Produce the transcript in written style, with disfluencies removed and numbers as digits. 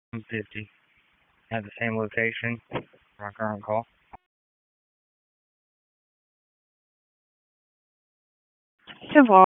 50 at the same location for my current call. Civil.